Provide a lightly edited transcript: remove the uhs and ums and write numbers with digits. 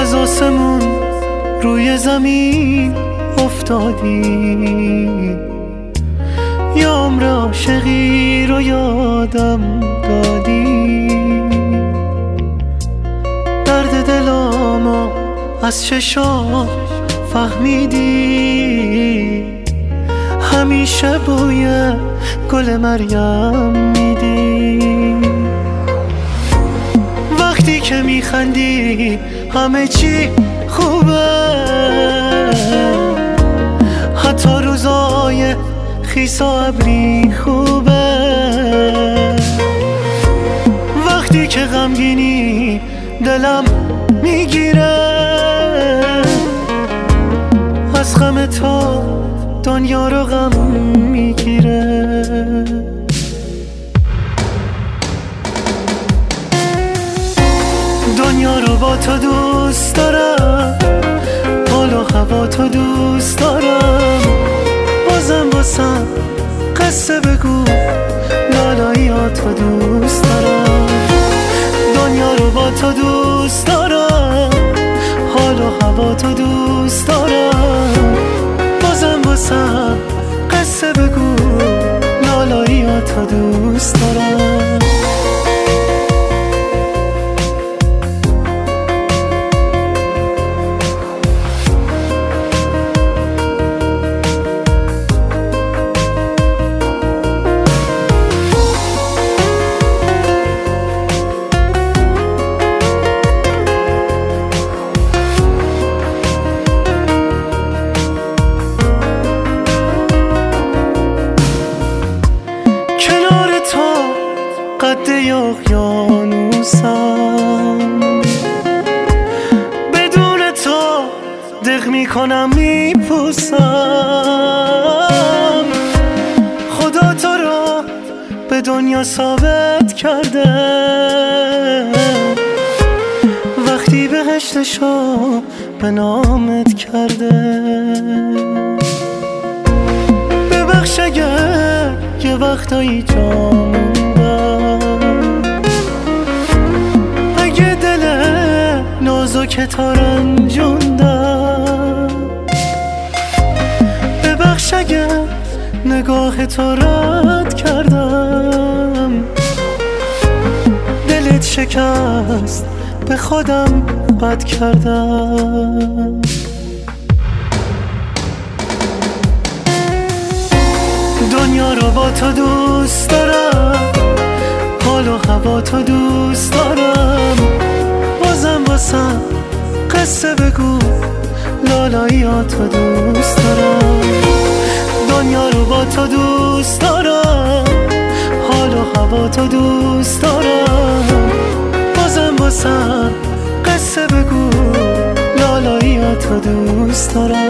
از آسمون روی زمین افتادی، یه عمر عاشقی رو یادم دادی. درد دلامو از چشام فهمیدی، همیشه بوی گل مریم میدی. وقتی که میخندی همه چی خوبه، حتی روزای خیس و ابری خوبه. وقتی که غمگینی دلم میگیره، از غم تو دنیا رو غم میگیره. دنیا رو با تو دوست دارم، حال و هوا تو دوست دارم. بازم واسم قصه بگو، لالایی ها تو دوست دارم. دنیا رو با تو دوست دارم، حال و هوا تو دوست دارم. بازم واسم قصه بگو، لالایی ها تو دوست دارم. قد اقیانوسم، بدون تو دق میکنم میپوسم. خدا تو رو به دنیا ثابت کرده، وقتی بهشتشو به نامت کرده. ببخش اگر یه وقتایی جامون، که تا رنجوندم. ببخش اگر نگاه تو رد کردم، دلت شکست به خودم بد کردم. دنیا رو با تو دوست دارم، حال و هوا تو دوست دارم. بازم واسم قصه بگو، لالایی ها تو دوست دارم. دنیا رو با تو دوست دارم، حال و هوا تو دوست دارم. بازم واسم قصه بگو، لالایی ها تو دوست دارم.